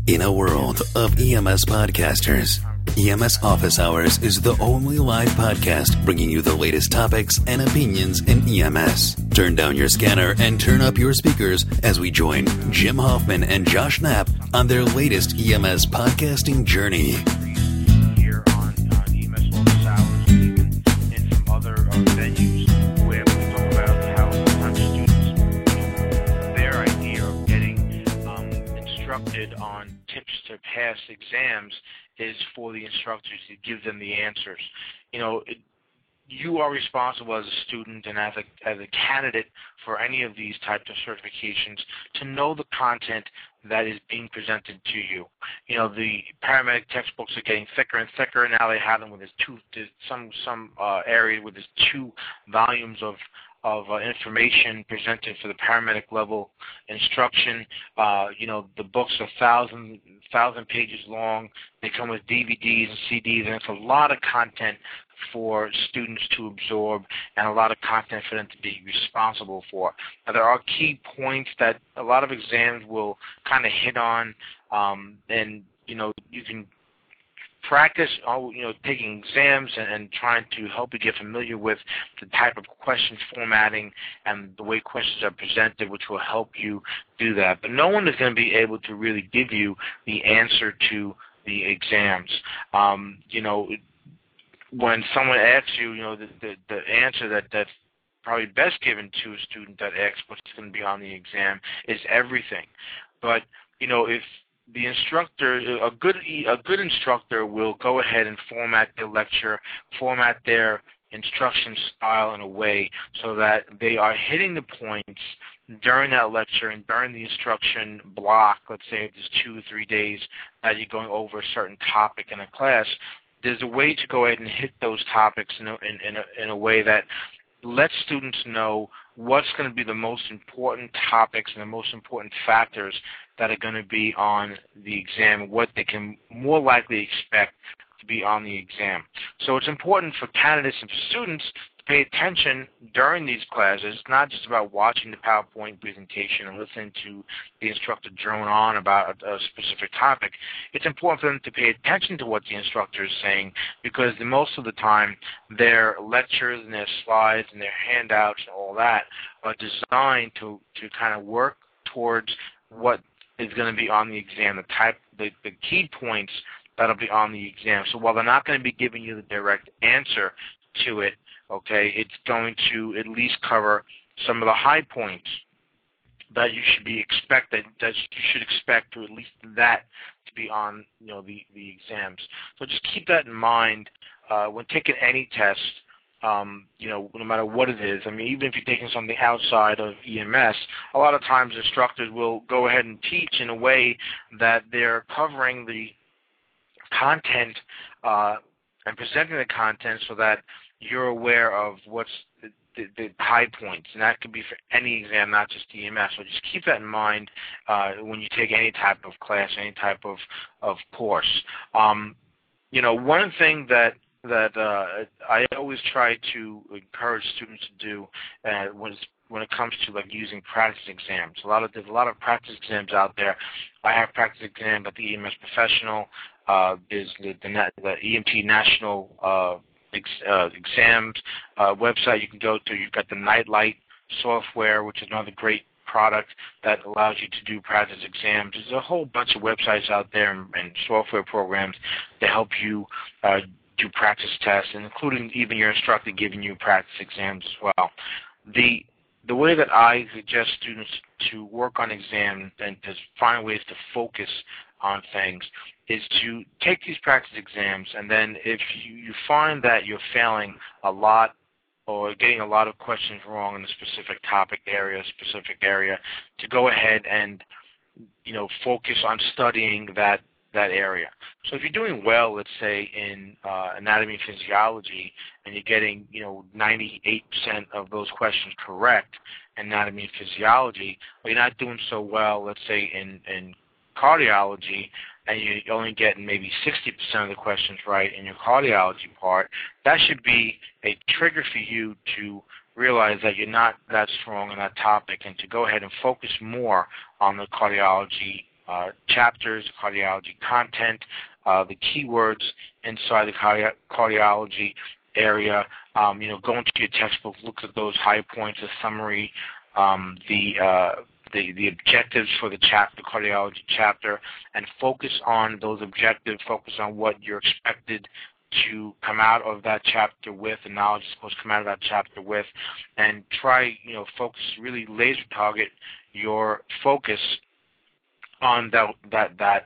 In a world of EMS podcasters, EMS Office Hours is the only live podcast bringing you the latest topics and opinions in EMS. Turn down your scanner and turn up your speakers as we join Jim Hoffman and Josh Knapp on their latest EMS podcasting journey. Here on EMS Office Hours, and even in some other venues where we talk about how sometimes students, their idea of getting instructed on tips to pass exams is for the instructors to give them the answers. You are responsible as a student and as a candidate for any of these types of certifications to know the content that is being presented to you. The paramedic textbooks are getting thicker and thicker. Now they have them with some area with 2 volumes of information presented for the paramedic level instruction. The books are 1,000 pages long. They come with DVDs and CDs, and it's a lot of content for students to absorb and a lot of content for them to be responsible for. Now, there are key points that a lot of exams will kind of hit on, and you can practice, taking exams and trying to help you get familiar with the type of question formatting and the way questions are presented, which will help you do that. But no one is going to be able to really give you the answer to the exams. When someone asks you, the answer that's probably best given to a student that asks what's going to be on the exam is everything. But if the instructor, a good instructor will go ahead and format their lecture, format their instruction style in a way so that they are hitting the points during that lecture and during the instruction block. Let's say if there's 2 or 3 days that you're going over a certain topic in a class, there's a way to go ahead and hit those topics in a way that lets students know what's going to be the most important topics and the most important factors that are going to be on the exam, what they can more likely expect to be on the exam. So it's important for candidates and for students to pay attention during these classes. It's not just about watching the PowerPoint presentation and listening to the instructor drone on about a specific topic. It's important for them to pay attention to what the instructor is saying, because most of the time their lectures and their slides and their handouts and all that are designed to kind of work towards what is going to be on the exam, the key points that'll be on the exam. So while they're not going to be giving you the direct answer to it, it's going to at least cover some of the high points that you should expect to at least that to be on the exams. So just keep that in mind when taking any test. No matter what it is. I mean, even if you're taking something outside of EMS, a lot of times instructors will go ahead and teach in a way that they're covering the content and presenting the content so that you're aware of what's the high points, and that could be for any exam, not just EMS. So just keep that in mind when you take any type of class, any type of course. One thing that I always try to encourage students to do when it comes to using practice exams. There's a lot of practice exams out there. I have practice exam at the EMS Professional. There's the EMT National exams website you can go to. You've got the Nightlight software, which is another great product that allows you to do practice exams. There's a whole bunch of websites out there and software programs that help you do practice tests, including even your instructor giving you practice exams as well. The way that I suggest students to work on exams and to find ways to focus on things is to take these practice exams, and then if you find that you're failing a lot or getting a lot of questions wrong in a specific topic area, to go ahead and focus on studying that area. So if you're doing well, let's say in anatomy and physiology, and you're getting 98% of those questions correct in anatomy and physiology, but you're not doing so well, let's say in cardiology, and you're only getting maybe 60% of the questions right in your cardiology part, that should be a trigger for you to realize that you're not that strong in that topic and to go ahead and focus more on the cardiology chapters, cardiology content, the keywords inside the cardiology area. Go into your textbook, look at those high points, the summary, the objectives for the cardiology chapter, and focus on those objectives, focus on what you're expected to come out of that chapter with, the knowledge you're supposed to come out of that chapter with, and try, focus, really laser target your focus on that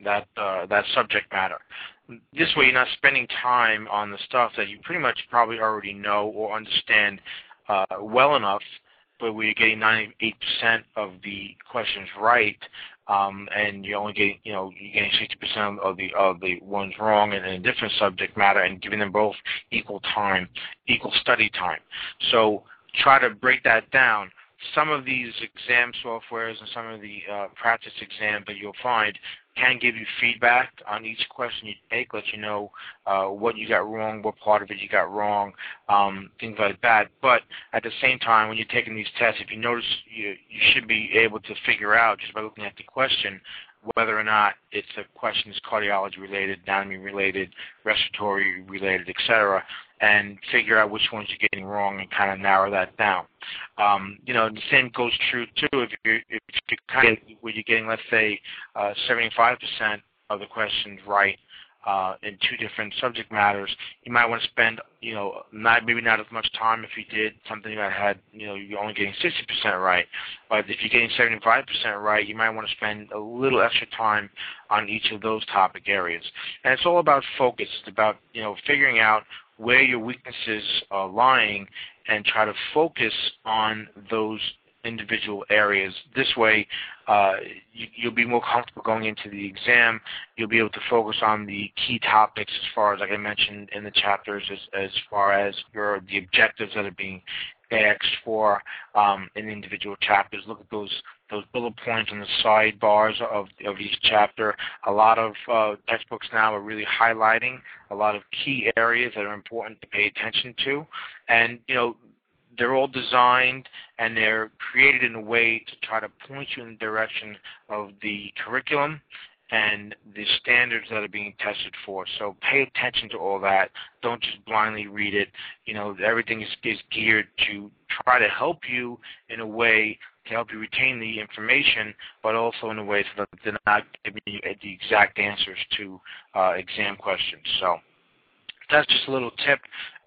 subject matter. This way you're not spending time on the stuff that you pretty much probably already know or understand well enough, but where you're getting 98% of the questions right, and you're only getting, you're getting 60% of the ones wrong in a different subject matter, and giving them both equal time, equal study time. So try to break that down. Some of these exam softwares and some of the practice exams that you'll find can give you feedback on each question you take, let you know what you got wrong, what part of it you got wrong, things like that. But at the same time, when you're taking these tests, if you notice, you should be able to figure out just by looking at the question whether or not it's a question is cardiology related, anatomy related, respiratory related, etc., and figure out which ones you're getting wrong and kind of narrow that down. The same goes true too if you're kind of where you're getting, let's say, 75% of the questions right in two different subject matters. You might want to spend, maybe not as much time if you did something that had, you're only getting 60% right. But if you're getting 75% right, you might want to spend a little extra time on each of those topic areas. And it's all about focus. It's about, figuring out where your weaknesses are lying and try to focus on those individual areas. This way, you'll be more comfortable going into the exam. You'll be able to focus on the key topics as far as, like I mentioned in the chapters, as far as the objectives that are being asked for in individual chapters. Look at those bullet points on the sidebars of each chapter. A lot of textbooks now are really highlighting a lot of key areas that are important to pay attention to. And, they're all designed and they're created in a way to try to point you in the direction of the curriculum and the standards that are being tested for. So pay attention to all that. Don't just blindly read it. Everything is geared to try to help you in a way to help you retain the information, but also in a way so that they're not giving you the exact answers to exam questions. So that's just a little tip,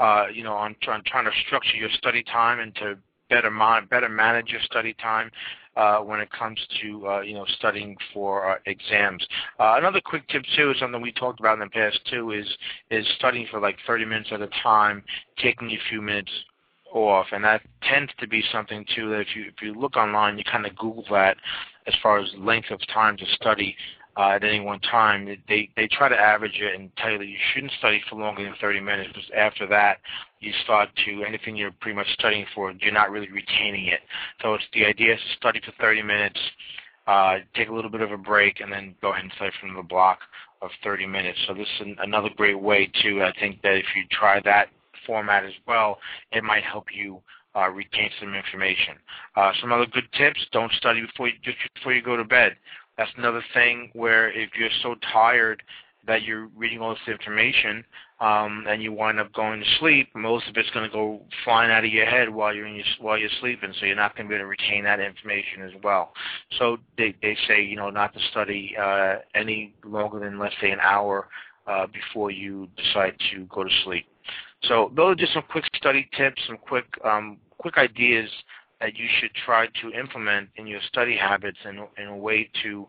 on trying to structure your study time and to better manage your study time when it comes to studying for exams. Another quick tip too is something we talked about in the past too is studying for like 30 minutes at a time, taking a few minutes off, and that tends to be something too that if you look online, you kind of Google that as far as length of time to study. At any one time, they try to average it and tell you that you shouldn't study for longer than 30 minutes because after that, you start to, anything you're pretty much studying for, you're not really retaining it. So it's the idea is to study for 30 minutes, take a little bit of a break, and then go ahead and study from the block of 30 minutes. So this is another great way too. I think that if you try that format as well, it might help you retain some information. Some other good tips: don't study just before you go to bed. That's another thing where if you're so tired that you're reading all this information and you wind up going to sleep, most of it's going to go flying out of your head while you're sleeping, so you're not going to be able to retain that information as well. So they say, not to study any longer than, let's say, an hour before you decide to go to sleep. So those are just some quick study tips, some quick ideas that you should try to implement in your study habits in a way to,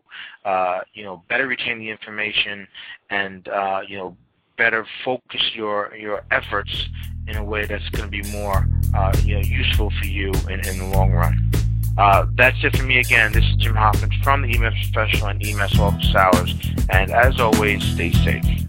better retain the information and, better focus your efforts in a way that's going to be more, useful for you in the long run. That's it for me again. This is Jim Hopkins from the EMS Professional and EMS Office Hours. And as always, stay safe.